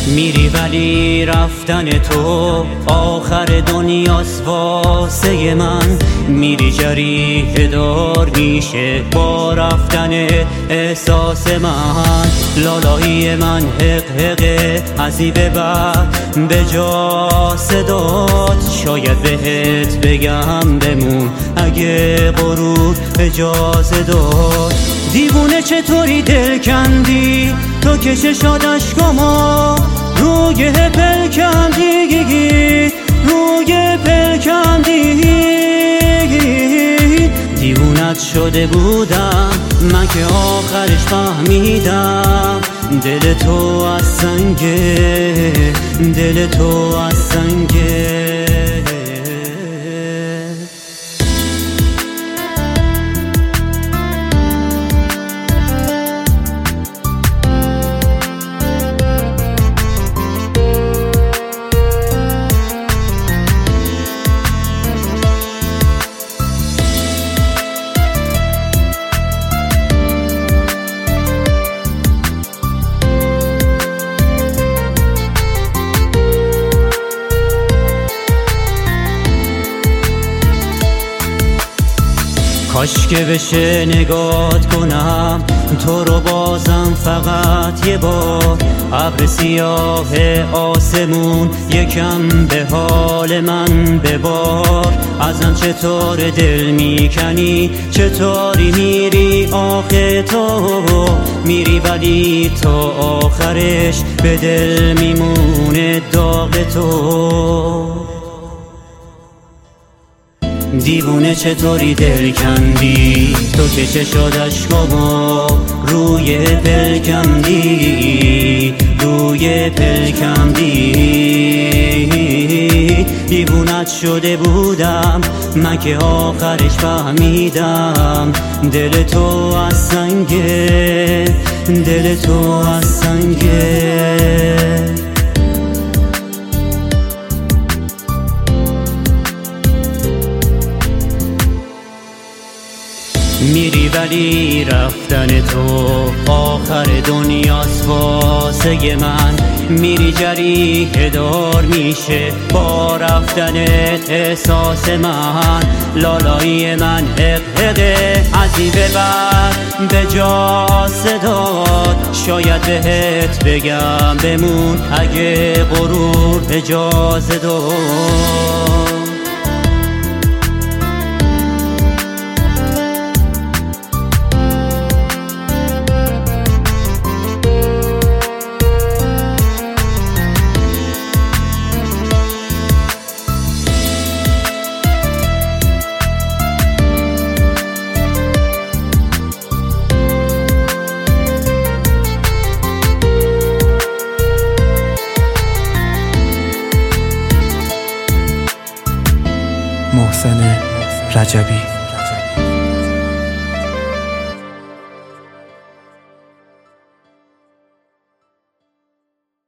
میری ولی رفتن تو آخر دنیاست واسه من. میری جریحه دار میشه با رفتن احساس من. لالایی من حق حقه ازی به بعد به جا صدات شاید بهت بگم بمون اگه غرور اجازه داد. دیوونه چطوری دل کندی تو که چشات اشکامو روی پل کندی، روی پل کندی. دیوونت شده بودم من که آخرش فهمیدم دل تو از سنگه، دل تو از سنگه. کاش که بشه نگات کنم تو رو بازم فقط یه بار. ابر سیاه آسمون یکم به حال من ببار. ازم چطور دل میکنی چطوری میری آخه تو میری ولی تا آخرش به دل میمونه داغ تو. دیوونه چطوری دل کندی تو که چشات اشکامو روی پل کندی، روی پل کندی. دیوونت شده بودم من که آخرش فهمیدم دل تو از سنگه، دل تو از سنگه. میری ولی رفتن تو آخر دنیاست واسه من. میری جریحه دار میشه با رفتنت احساس من. لالایی من حق حقه ازی به بعد به جا صدات شاید بهت بگم بمون اگه غرور اجازه داد. محسن رجبی.